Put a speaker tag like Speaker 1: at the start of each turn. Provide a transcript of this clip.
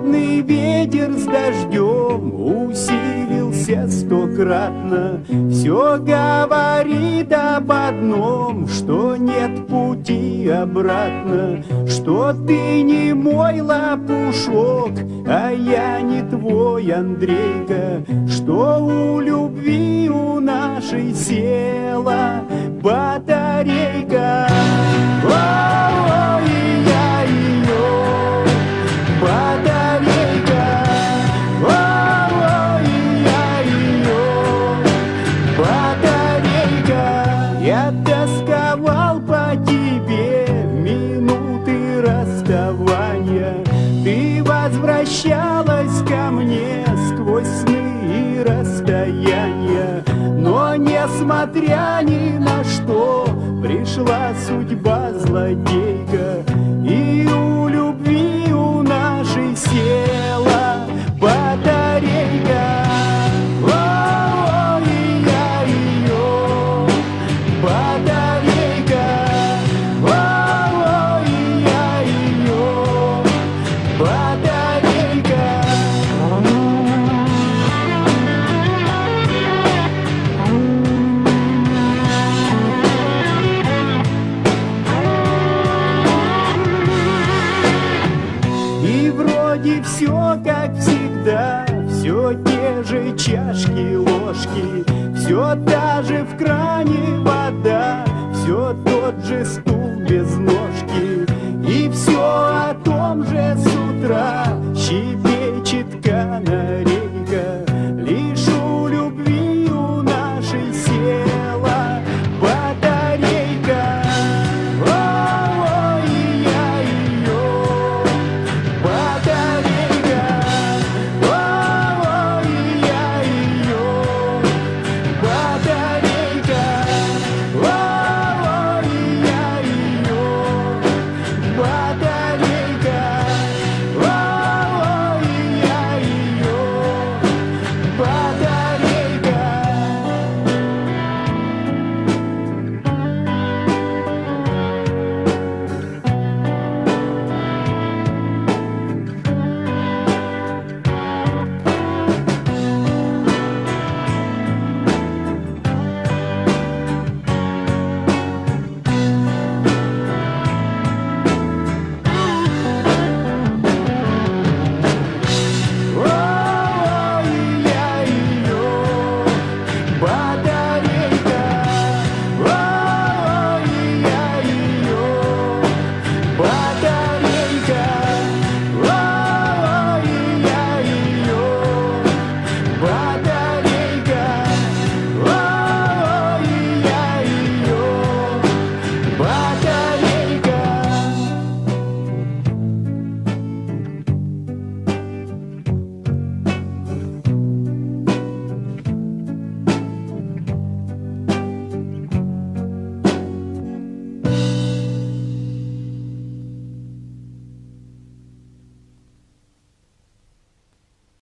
Speaker 1: холодный ветер с дождем усилился стократно. Все говорит об одном, что нет пути обратно, что ты не мой лопушок, а я не твой Андрейка, что у любви у нашей села батарейка. Ой, я ее батарейка. Ой, я ее батарейка. Я тосковал по тебе в минуты расставания. Ты возвращалась ко мне сквозь сны и расстояния. Но несмотря ни на что, пришла судьба злодейка, и у любви у нашей села батарейка. Ой, я ее батарейка. Ой, я ее батарейка. И вроде все как всегда, все те же чашки, ложки, все та же в кране вода, все тот же стул без ножки.